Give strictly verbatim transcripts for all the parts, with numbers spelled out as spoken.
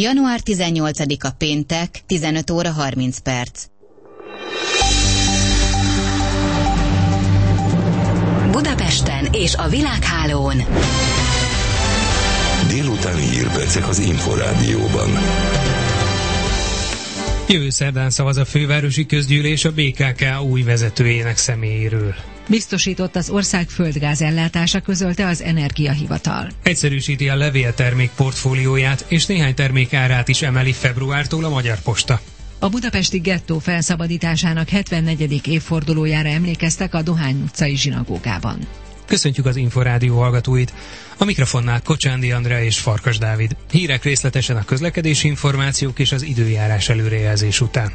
január tizennyolcadika péntek, tizenöt óra harminc perc. Budapesten és a világhálón. Délutáni hírpercek az Inforádióban. Jövő szerdán szavaz a fővárosi közgyűlés a bé ká ká új vezetőjének személyéről. Biztosított az ország földgáz ellátása, közölte az Energiahivatal. Egyszerűsíti a levéltermék portfólióját, és néhány termék árát is emeli februártól a Magyar Posta. A budapesti gettó felszabadításának hetvennegyedik évfordulójára emlékeztek a Dohány utcai zsinagógában. Köszöntjük az Inforádió hallgatóit! A mikrofonnál Kocsándi Andrea és Farkas Dávid. Hírek részletesen a közlekedési információk és az időjárás előrejelzés után.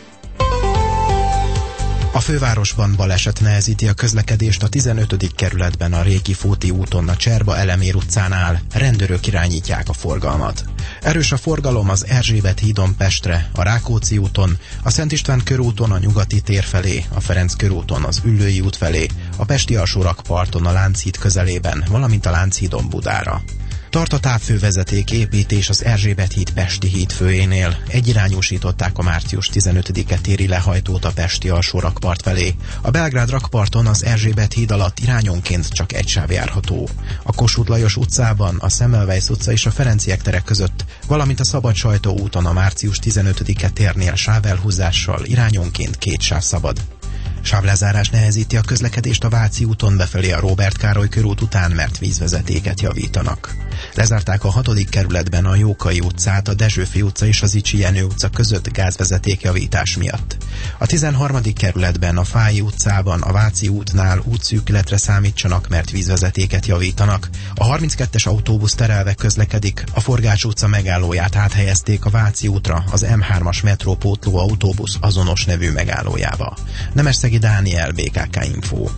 A fővárosban baleset nehezíti a közlekedést a tizenötödik kerületben a Réki Fóti úton a Cserba-Elemér utcánál. Rendőrök irányítják a forgalmat. Erős a forgalom az Erzsébet hídon Pestre, a Rákóczi úton, a Szent István körúton a Nyugati tér felé, a Ferenc körúton az Üllői út felé, a Pesti alsórakparton a Lánchíd közelében, valamint a Lánchídon Budára. Tart a távfővezeték építés az Erzsébet híd Pesti híd főjénél. Egyirányosították a március tizenötödike téri lehajtót a Pesti alsórakpart felé. A Belgrád rakparton az Erzsébet híd alatt irányonként csak egy sáv járható. A Kossuth Lajos utcában, a Semmelweis utca és a Ferenciek tere között, valamint a Szabad Sajtó úton a március tizenötödike térnél sávelhúzással irányonként két sáv szabad. Sávlezárás nehezíti a közlekedést a Váci úton befelé a Róbert Károly körút után, mert vízvezetéket javítanak. Lezárták a hatodik kerületben a Jókai utcát, a Dezsőfi utca és az Icsi Jenő utca között gázvezetékjavítás miatt. A tizenharmadik kerületben a Fályi utcában, a Váci útnál útszűkületre számítsanak, mert vízvezetéket javítanak. A harminckettes autóbusz terelve közlekedik, a Forgács utca megállóját áthelyezték a Váci útra, az em hármas metrópótló autóbusz azonos nevű megállójába. Nemesszegi Dániel, bé ká ká Info.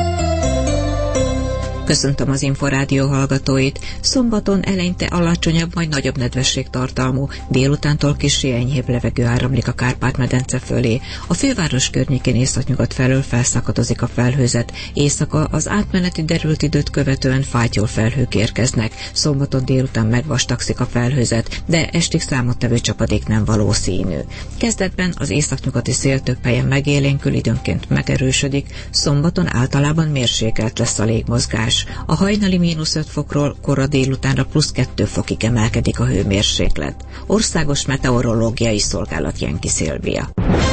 Köszöntöm az Inforádió hallgatóit. Szombaton eleinte alacsonyabb, majd nagyobb nedvességtartalmú, délutántól kissé enyhébb levegő áramlik a Kárpát-medence fölé. A főváros környékén északnyugat felől felszakadozik a felhőzet. Éjszaka az átmeneti derült időt követően fátyol felhők érkeznek. Szombaton délután megvastagszik a felhőzet, de estig számottevő csapadék nem valószínű. Kezdetben az északnyugati szél több helyen megélénkül, időnként megerősödik. Szombaton általában mérsékelt lesz a légmozgás. A hajnali mínusz öt fokról kora délutánra plusz kettő fokig emelkedik a hőmérséklet. Országos Meteorológiai Szolgálat Jenki Szilvia.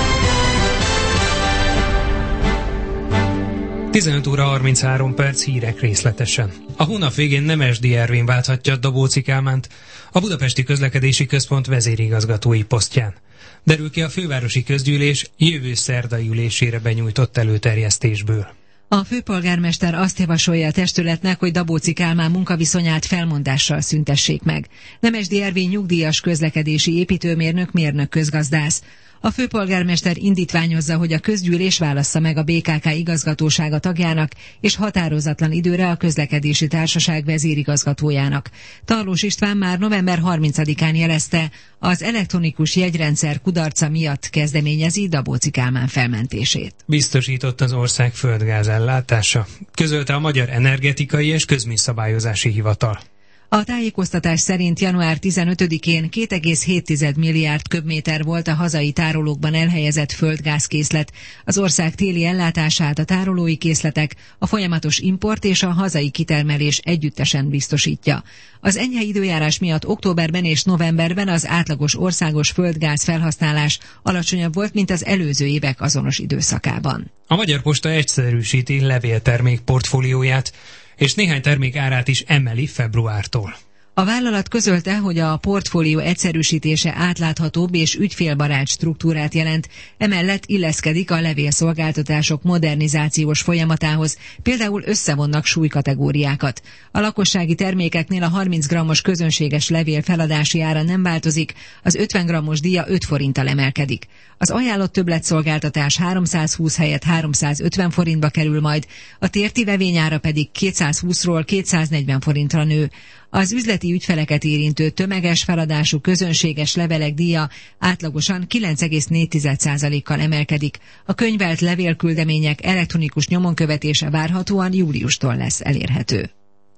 tizenöt óra harminchárom perc, hírek részletesen. A hónap végén Nemesdi Ervin válthatja Dobóci Kálmánt a Budapesti Közlekedési Központ vezérigazgatói posztján. Derül ki a fővárosi közgyűlés jövő szerdai ülésére benyújtott előterjesztésből. A főpolgármester azt javasolja a testületnek, hogy Dabóci Kálmán munkaviszonyát felmondással szüntessék meg. Nemesdi Ervin nyugdíjas közlekedési építőmérnök, mérnök közgazdász. A főpolgármester indítványozza, hogy a közgyűlés válassza meg a bé ká ká igazgatósága tagjának és határozatlan időre a közlekedési társaság vezérigazgatójának. Tarlós István már november harmincadikán jelezte, az elektronikus jegyrendszer kudarca miatt kezdeményezi Dabóci Kálmán felmentését. Biztosított az ország földgáz ellátása, közölte a Magyar Energetikai és Közműszabályozási Hivatal. A tájékoztatás szerint január tizenötödikén két egész hét milliárd köbméter volt a hazai tárolókban elhelyezett földgázkészlet. Az ország téli ellátását a tárolói készletek, a folyamatos import és a hazai kitermelés együttesen biztosítja. Az enyhe időjárás miatt októberben és novemberben az átlagos országos földgáz felhasználás alacsonyabb volt, mint az előző évek azonos időszakában. A Magyar Posta egyszerűsíti levéltermék portfólióját, és néhány termék árát is emeli februártól. A vállalat közölte, hogy a portfólió egyszerűsítése átláthatóbb és ügyfélbarát struktúrát jelent, emellett illeszkedik a levélszolgáltatások modernizációs folyamatához, például összevonnak súlykategóriákat. A lakossági termékeknél a harminc grammos közönséges levél feladási ára nem változik, az ötven grammos díja öt forinttal emelkedik. Az ajánlott többletszolgáltatás háromszázhúsz helyett háromszázötven forintba kerül majd, a térti vevényára pedig kétszázhúszról kétszáznegyven forintra nő. Az üzleti ügyfeleket érintő tömeges feladású közönséges levelek díja átlagosan kilenc egész négy százalékkal emelkedik. A könyvelt levélküldemények elektronikus nyomonkövetése várhatóan júliustól lesz elérhető.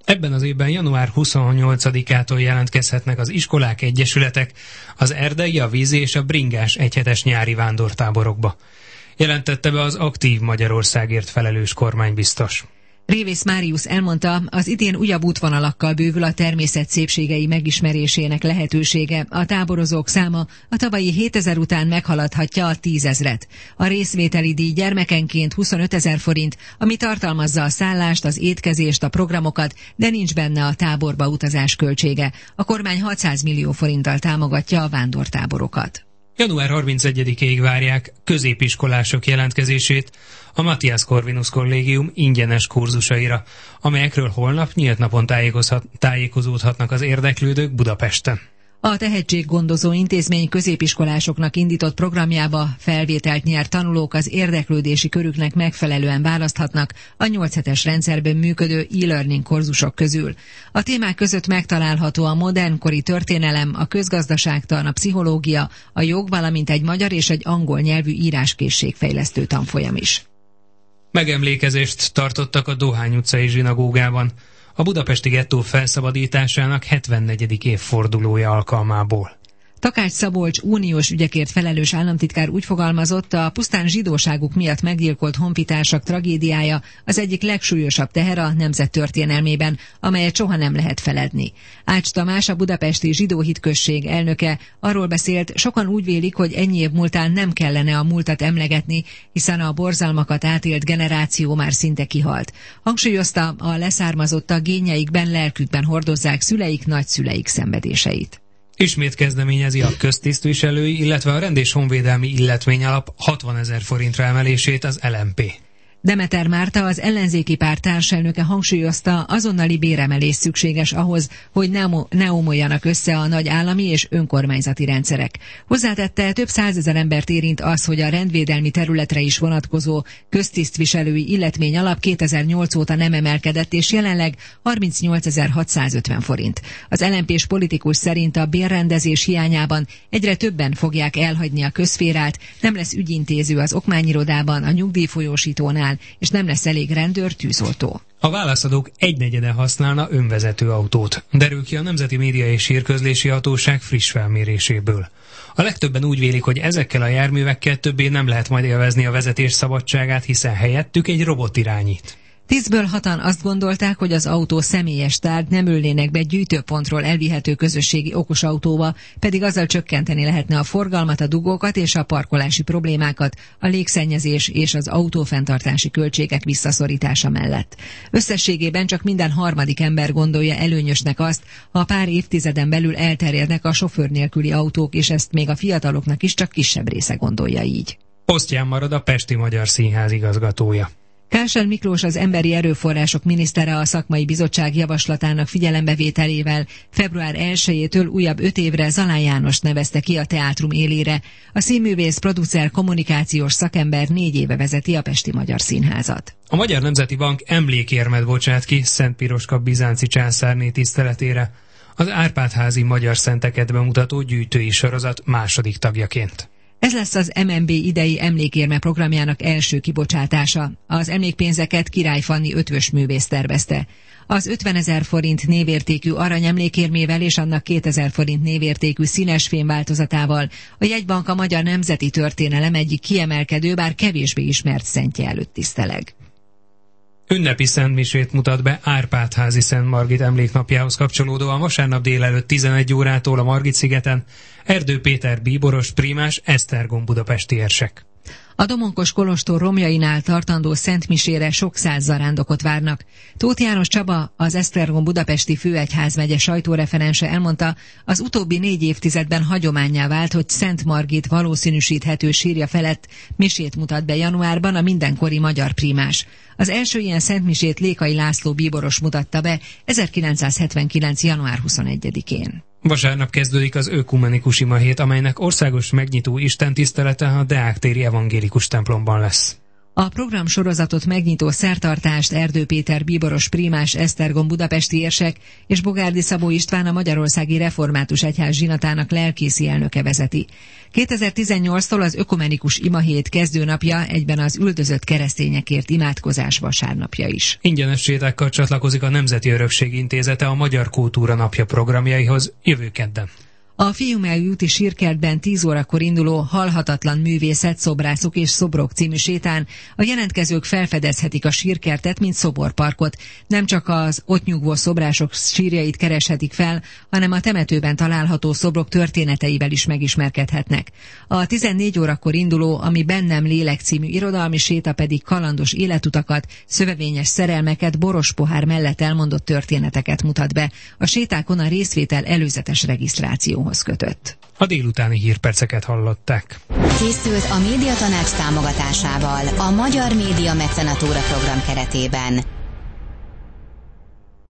Ebben az évben január huszonnyolcadikától jelentkezhetnek az iskolák, egyesületek, az erdei, a vízi és a bringás egyhetes nyári vándortáborokba. Jelentette be az Aktív Magyarországért felelős kormánybiztos. Révész Máriusz elmondta, az idén újabb útvonalakkal bővül a természet szépségei megismerésének lehetősége. A táborozók száma a tavalyi hétezer után meghaladhatja a tízezret. A részvételi díj gyermekenként huszonötezer forint, ami tartalmazza a szállást, az étkezést, a programokat, de nincs benne a táborba utazás költsége. A kormány hatszáz millió forinttal támogatja a vándortáborokat. január harmincegyedikéig várják középiskolások jelentkezését a Matthias Corvinus Kollégium ingyenes kurzusaira, amelyekről holnap nyílt napon tájékozódhatnak az érdeklődők Budapesten. A Tehetséggondozó Intézmény középiskolásoknak indított programjába felvételt nyert tanulók az érdeklődési körüknek megfelelően választhatnak a nyolc hetes rendszerben működő e-learning kurzusok közül. A témák között megtalálható a modernkori történelem, a közgazdaságtan, a pszichológia, a jog, valamint egy magyar és egy angol nyelvű íráskészségfejlesztő tanfolyam is. Megemlékezést tartottak a Dohány utcai zsinagógában a budapesti gettó felszabadításának hetvennegyedik évfordulója alkalmából. Takács Szabolcs uniós ügyekért felelős államtitkár úgy fogalmazott, a pusztán zsidóságuk miatt meggyilkolt honfitársak tragédiája az egyik legsúlyosabb teher a nemzet történelmében, amelyet soha nem lehet feledni. Ács Tamás, a budapesti zsidó hitközség elnöke arról beszélt, sokan úgy vélik, hogy ennyi év múltán nem kellene a múltat emlegetni, hiszen a borzalmakat átélt generáció már szinte kihalt. Hangsúlyozta, a leszármazottak génjeikben, lelkükben hordozzák szüleik, nagyszüleik szenvedéseit. Ismét kezdeményezi a köztisztviselői, illetve a rend- és honvédelmi illetményalap hatvanezer forintra emelését az el em pé. Demeter Márta, az ellenzéki párt társelnöke hangsúlyozta, azonnali béremelés szükséges ahhoz, hogy ne, ne omoljanak össze a nagy állami és önkormányzati rendszerek. Hozzátette, több százezer embert érint az, hogy a rendvédelmi területre is vonatkozó köztisztviselői illetmény alap kétezer-nyolc óta nem emelkedett, és jelenleg harmincnyolcezer-hatszázötven forint. Az el em pés politikus szerint a bérrendezés hiányában egyre többen fogják elhagyni a közszférát, nem lesz ügyintéző az okmányirodában, a nyugdíjfolyósítónál, és nem lesz elég rendőr, tűzoltó. A válaszadók egynegyede használna önvezető autót, derül ki a Nemzeti Média és Hírközlési Hatóság friss felméréséből. A legtöbben úgy vélik, hogy ezekkel a járművekkel többé nem lehet majd élvezni a vezetés szabadságát, hiszen helyettük egy robot irányít. Tízből hatan azt gondolták, hogy az autó személyes tárgy, nem ülnének be gyűjtőpontról elvihető közösségi okos autóba, pedig azzal csökkenteni lehetne a forgalmat, a dugókat és a parkolási problémákat, a légszennyezés és az autófenntartási költségek visszaszorítása mellett. Összességében csak minden harmadik ember gondolja előnyösnek azt, ha pár évtizeden belül elterjednek a sofőr nélküli autók, és ezt még a fiataloknak is csak kisebb része gondolja így. Posztján marad a Pesti Magyar Színház igazgatója. Kásler Miklós, az Emberi Erőforrások minisztere a szakmai bizottság javaslatának figyelembevételével február elsejétől újabb öt évre Zalán Jánost nevezte ki a teátrum élére. A színművész, producer, kommunikációs szakember négy éve vezeti a Pesti Magyar Színházat. A Magyar Nemzeti Bank emlékérmet bocsát ki Szent Piroska bizánci császárné tiszteletére, az Árpád-házi magyar szenteket bemutató gyűjtői sorozat második tagjaként. Ez lesz az em en bé idei emlékérme programjának első kibocsátása. Az emlékpénzeket Király Fanni ötvös művész tervezte. Az ötvenezer forint névértékű aranyemlékérmével és annak kétezer forint névértékű színes fém változatával a jegybank a magyar nemzeti történelem egyik kiemelkedő, bár kevésbé ismert szentje előtt tiszteleg. Ünnepi szentmisét mutat be Árpád-házi Szent Margit emléknapjához kapcsolódóan vasárnap délelőtt tizenegy órától a Margit-szigeten Erdő Péter bíboros, prímás, Esztergom budapesti érsek. A Domonkos kolostor romjainál tartandó szentmisére sok száz zarándokot várnak. Tóth János Csaba, az Esztergom budapesti főegyházmegye sajtóreferense elmondta, az utóbbi négy évtizedben hagyománnyá vált, hogy Szent Margit valószínűsíthető sírja felett misét mutat be januárban a mindenkori magyar prímás. Az első ilyen szentmisét Lékai László bíboros mutatta be ezerkilencszázhetvenkilenc. január huszonegyedikén. Vasárnap kezdődik az ökumenikus imahét, amelynek országos megnyitó istentisztelete a Deák téri evangélikus templomban lesz. A programsorozatot megnyitó szertartást Erdő Péter bíboros prímás, Esztergom budapesti érsek és Bogárdi Szabó István a Magyarországi Református Egyház zsinatának lelkészi elnöke vezeti. kétezer-tizennyolctól az ökumenikus imahét kezdőnapja, egyben az üldözött keresztényekért imádkozás vasárnapja is. Ingyenes sétákkal csatlakozik a Nemzeti Örökség Intézete a Magyar Kultúra Napja programjaihoz jövő kedden. A Fiumel úti sírkertben tíz órakor induló Halhatatlan művészet, szobrászok és szobrok című sétán a jelentkezők felfedezhetik a sírkertet, mint szoborparkot. Nem csak az ott nyugvó szobrások sírjait kereshetik fel, hanem a temetőben található szobrok történeteivel is megismerkedhetnek. A tizennégy órakor induló Ami bennem lélek című irodalmi séta pedig kalandos életutakat, szövevényes szerelmeket, boros pohár mellett elmondott történeteket mutat be. A sétákon a részvétel előzetes regisztráció kötött. A délutáni hírperceket hallották. Készült a Médiatanács támogatásával a Magyar Média Mecenatúra program keretében.